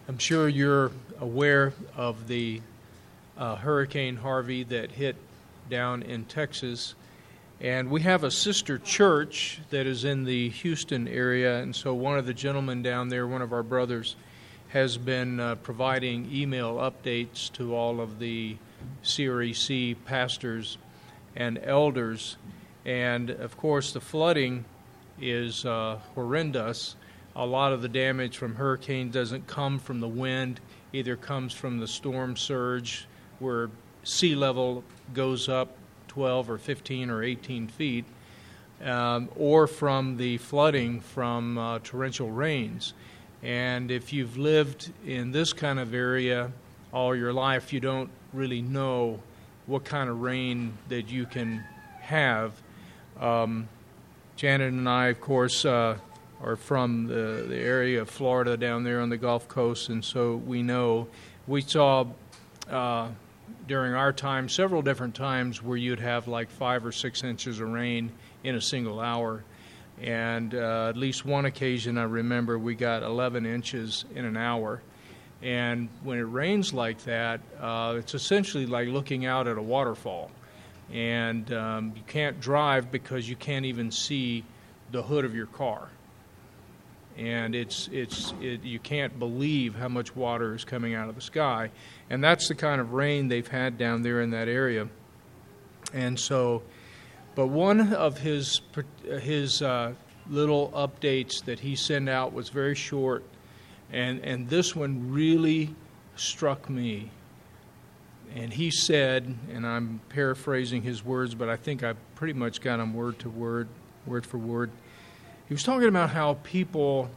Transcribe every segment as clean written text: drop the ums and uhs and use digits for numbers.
I'm sure you're aware of the Hurricane Harvey that hit down in Texas. And we have a sister church that is in the Houston area, and so one of the gentlemen down there, one of our brothers, has been providing email updates to all of the CREC pastors and elders. And, of course, the flooding is horrendous. A lot of the damage from hurricane doesn't come from the wind, either comes from the storm surge where sea level goes up 12 or 15 or 18 feet, or from the flooding from torrential rains. And if you've lived in this kind of area all your life, you don't really know what kind of rain that you can have. Janet and I, of course, are from the area of Florida down there on the Gulf Coast, and so we know. We saw during our time several different times where you'd have like 5 or 6 inches of rain in a single hour. And at least one occasion I remember we got 11 inches in an hour. And when it rains like that, it's essentially like looking out at a waterfall. And you can't drive because you can't even see the hood of your car. And you can't believe how much water is coming out of the sky. And that's the kind of rain they've had down there in that area. And so, but one of his little updates that he sent out was very short, and this one really struck me. And he said, and I'm paraphrasing his words, but I think I pretty much got them word for word. He was talking about how people,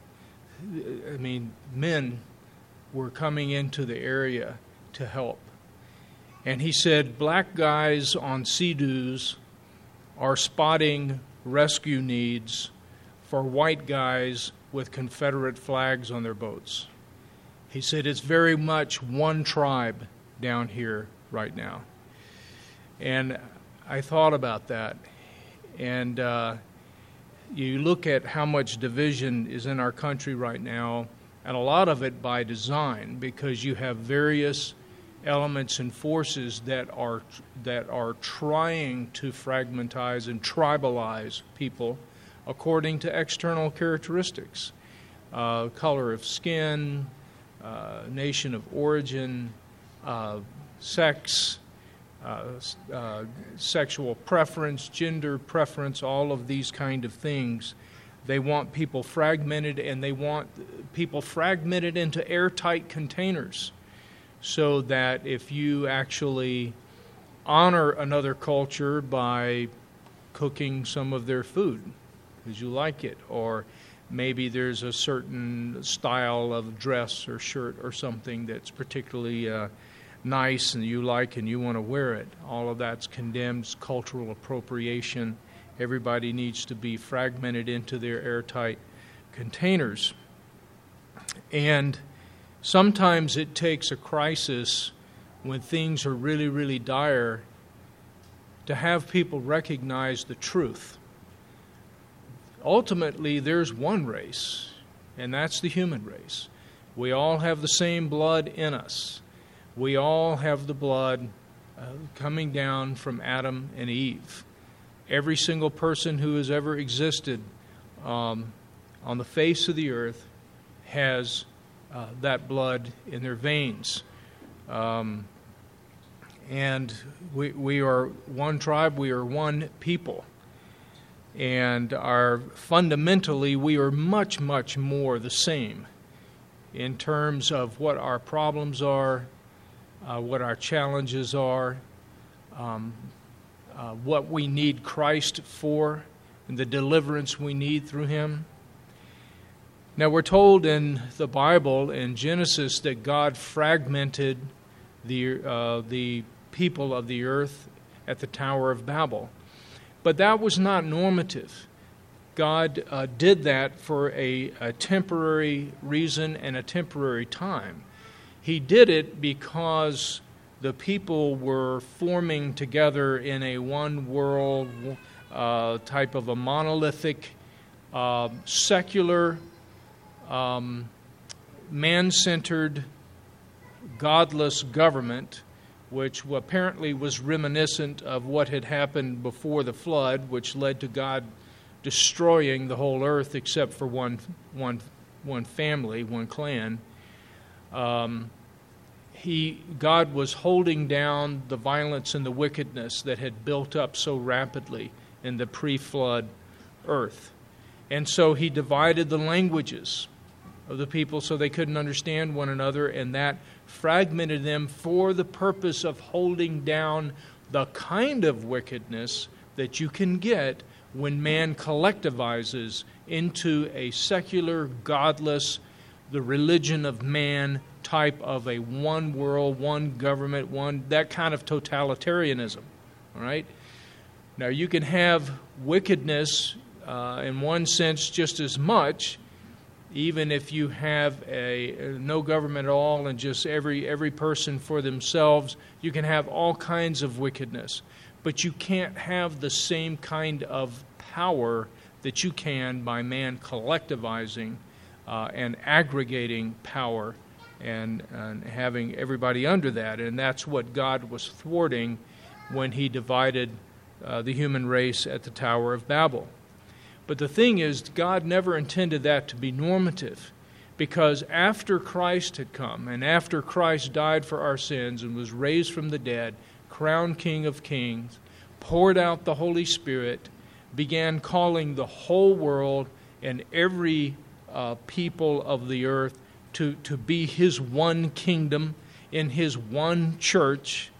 men were coming into the area to help. And he said black guys on Sea-Doos are spotting rescue needs for white guys with Confederate flags on their boats. He said it's very much one tribe down here right now. And I thought about that. And you look at how much division is in our country right now, and a lot of it by design, because you have various elements and forces that are trying to fragmentize and tribalize people according to external characteristics, color of skin, nation of origin, sex, sexual preference, gender preference, all of these kind of things. They want people fragmented, and they want people fragmented into airtight containers, so that if you actually honor another culture by cooking some of their food because you like it, or maybe there's a certain style of dress or shirt or something that's particularly nice and you like and you want to wear it, all of that's condemned cultural appropriation. Everybody needs to be fragmented into their airtight containers. And sometimes it takes a crisis when things are really, really dire to have people recognize the truth. Ultimately, there's one race, and that's the human race. We all have the same blood in us. We all have the blood coming down from Adam and Eve. Every single person who has ever existed on the face of the earth has that blood in their veins. And we are one tribe, we are one people. And fundamentally, we are much, much more the same in terms of what our problems are, what our challenges are, what we need Christ for, and the deliverance we need through Him. Now, we're told in the Bible, in Genesis, that God fragmented the people of the earth at the Tower of Babel. But that was not normative. God did that for a temporary reason and a temporary time. He did it because the people were forming together in a one-world type of a monolithic, secular man-centered, godless government, which apparently was reminiscent of what had happened before the flood, which led to God destroying the whole earth except for one family, one clan. God was holding down the violence and the wickedness that had built up so rapidly in the pre-flood earth. And so he divided the languages of the people so they couldn't understand one another, and that fragmented them for the purpose of holding down the kind of wickedness that you can get when man collectivizes into a secular, godless, the religion of man type of a one world, one government, that kind of totalitarianism. All right? Now, you can have wickedness in one sense just as much, even if you have no government at all and just every person for themselves. You can have all kinds of wickedness, but you can't have the same kind of power that you can by man collectivizing and aggregating power and having everybody under that. And that's what God was thwarting when he divided the human race at the Tower of Babel. But the thing is, God never intended that to be normative, because after Christ had come and after Christ died for our sins and was raised from the dead, crowned King of Kings, poured out the Holy Spirit, began calling the whole world and every people of the earth to be his one kingdom in his one church,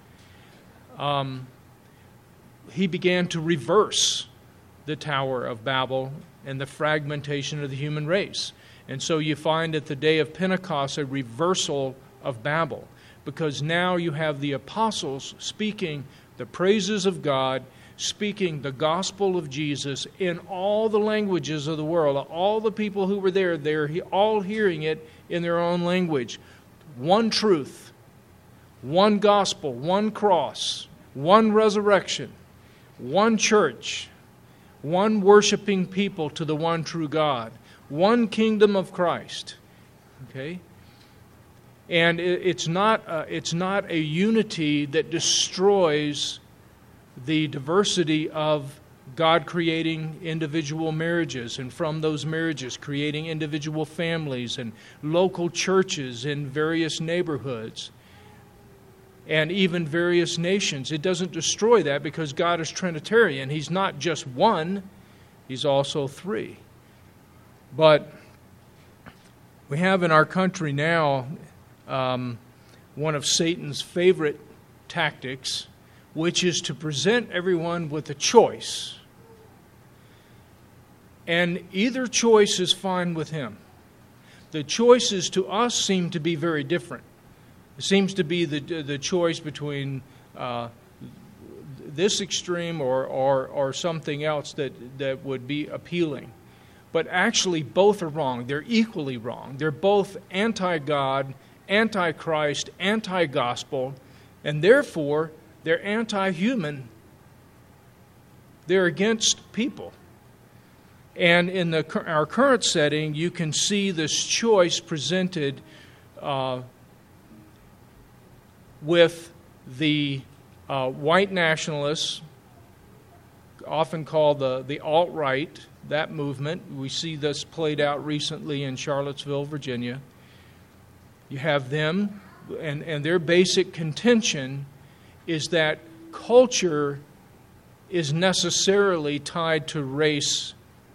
he began to reverse the Tower of Babel and the fragmentation of the human race. And so you find at the day of Pentecost a reversal of Babel, because now you have the apostles speaking the praises of God, speaking the gospel of Jesus in all the languages of the world. All the people who were there, they're all hearing it in their own language. One truth, one gospel, one cross, one resurrection, one church, one worshiping people to the one true God, one kingdom of Christ. Okay? And it's not a unity that destroys the diversity of God creating individual marriages, and from those marriages creating individual families and local churches in various neighborhoods and even various nations. It doesn't destroy that, because God is Trinitarian. He's not just one, He's also three. But we have in our country now one of Satan's favorite tactics, which is to present everyone with a choice. And either choice is fine with him. The choices to us seem to be very different. It seems to be the choice between this extreme or something else that would be appealing. But actually both are wrong. They're equally wrong. They're both anti-God, anti-Christ, anti-gospel, and therefore they're anti-human. They're against people. And in our current setting, you can see this choice presented with the white nationalists, often called the alt-right, that movement. We see this played out recently in Charlottesville, Virginia. You have them, and their basic contention is that culture is necessarily tied to race,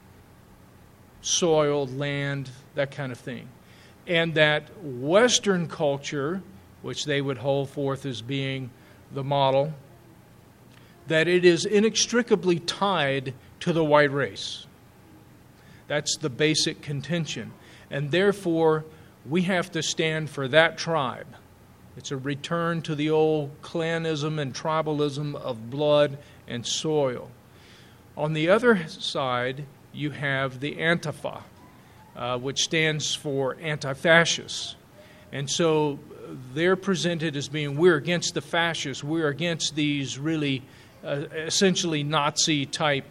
soil, land, that kind of thing. And that Western culture, which they would hold forth as being the model, that it is inextricably tied to the white race. That's the basic contention. And therefore, we have to stand for that tribe. It's a return to the old clanism and tribalism of blood and soil. On the other side, you have the Antifa, which stands for anti-fascist. And so they're presented as being, we're against the fascists, we're against these really essentially Nazi-type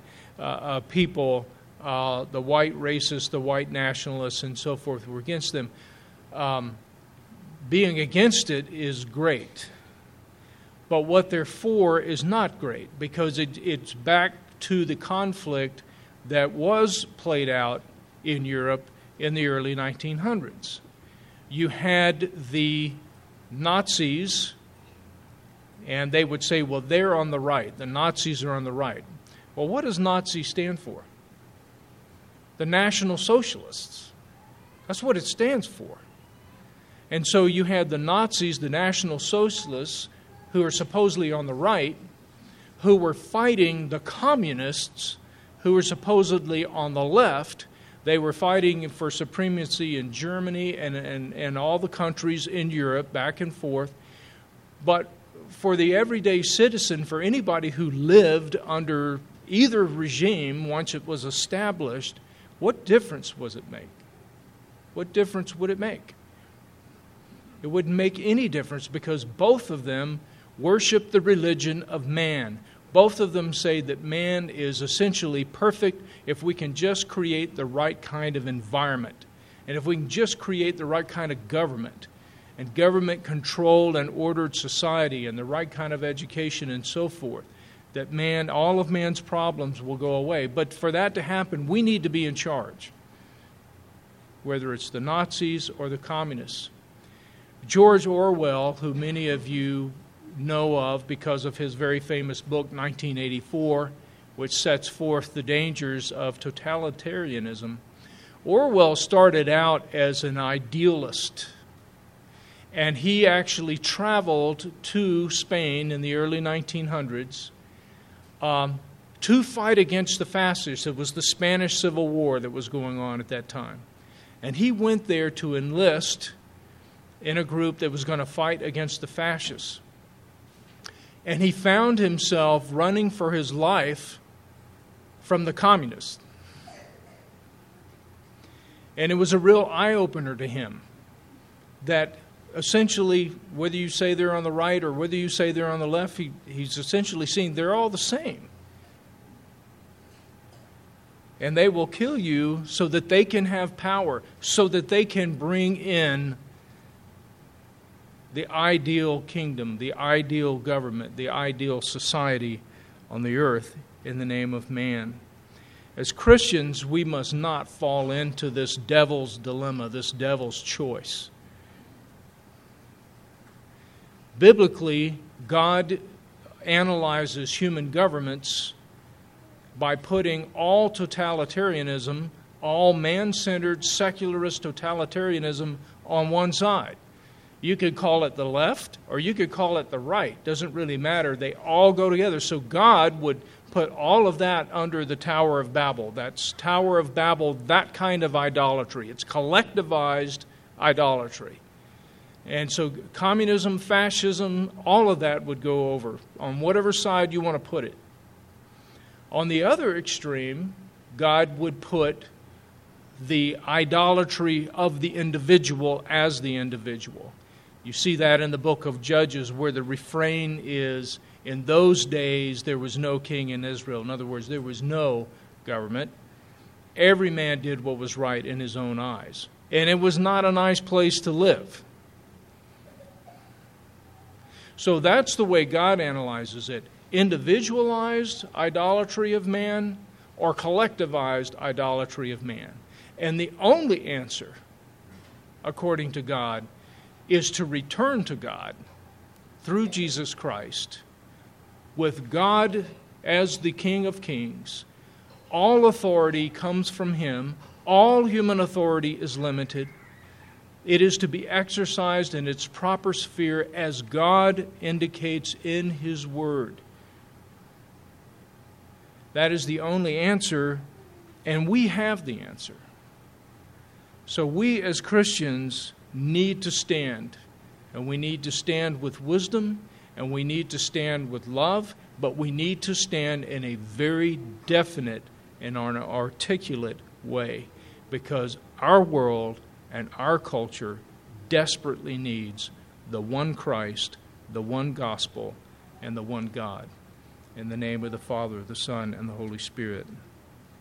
people, the white racists, the white nationalists, and so forth. We're against them. being against it is great. But what they're for is not great, because it's back to the conflict that was played out in Europe in the early 1900s. You had the Nazis, and they would say, well, they're on the right. The Nazis are on the right. Well, what does Nazi stand for? The National Socialists. That's what it stands for. And so you had the Nazis, the National Socialists, who are supposedly on the right, who were fighting the communists, who were supposedly on the left. They were fighting for supremacy in Germany and all the countries in Europe, back and forth. But for the everyday citizen, for anybody who lived under either regime once it was established, what difference was it make? What difference would it make? It wouldn't make any difference, because both of them worship the religion of man. Both of them say that man is essentially perfect if we can just create the right kind of environment, and if we can just create the right kind of government, and government-controlled and ordered society, and the right kind of education and so forth, that man, all of man's problems will go away. But for that to happen, we need to be in charge, whether it's the Nazis or the communists. George Orwell, who many of you know of because of his very famous book, 1984, which sets forth the dangers of totalitarianism. Orwell started out as an idealist, and he actually traveled to Spain in the early 1900s to fight against the fascists. It was the Spanish Civil War that was going on at that time. And he went there to enlist in a group that was going to fight against the fascists. And he found himself running for his life from the communists. And it was a real eye-opener to him that essentially, whether you say they're on the right or whether you say they're on the left, he's essentially seeing they're all the same. And they will kill you so that they can have power, so that they can bring in the ideal kingdom, the ideal government, the ideal society on the earth in the name of man. As Christians, we must not fall into this devil's dilemma, this devil's choice. Biblically, God analyzes human governments by putting all totalitarianism, all man-centered secularist totalitarianism on one side. You could call it the left or you could call it the right. Doesn't really matter. They all go together. So God would put all of that under the Tower of Babel. That's Tower of Babel, that kind of idolatry. It's collectivized idolatry. And so communism, fascism, all of that would go over on whatever side you want to put it. On the other extreme, God would put the idolatry of the individual as the individual. You see that in the book of Judges, where the refrain is, in those days there was no king in Israel. In other words, there was no government. Every man did what was right in his own eyes. And it was not a nice place to live. So that's the way God analyzes it. Individualized idolatry of man or collectivized idolatry of man. And the only answer, according to God, is to return to God through Jesus Christ, with God as the King of Kings. All authority comes from Him. All human authority is limited. It is to be exercised in its proper sphere as God indicates in His Word. That is the only answer, and we have the answer. So we as Christians need to stand, and we need to stand with wisdom, and we need to stand with love, but we need to stand in a very definite and articulate way, because our world and our culture desperately needs the one Christ, the one gospel, and the one God. In the name of the Father, the Son, and the Holy Spirit.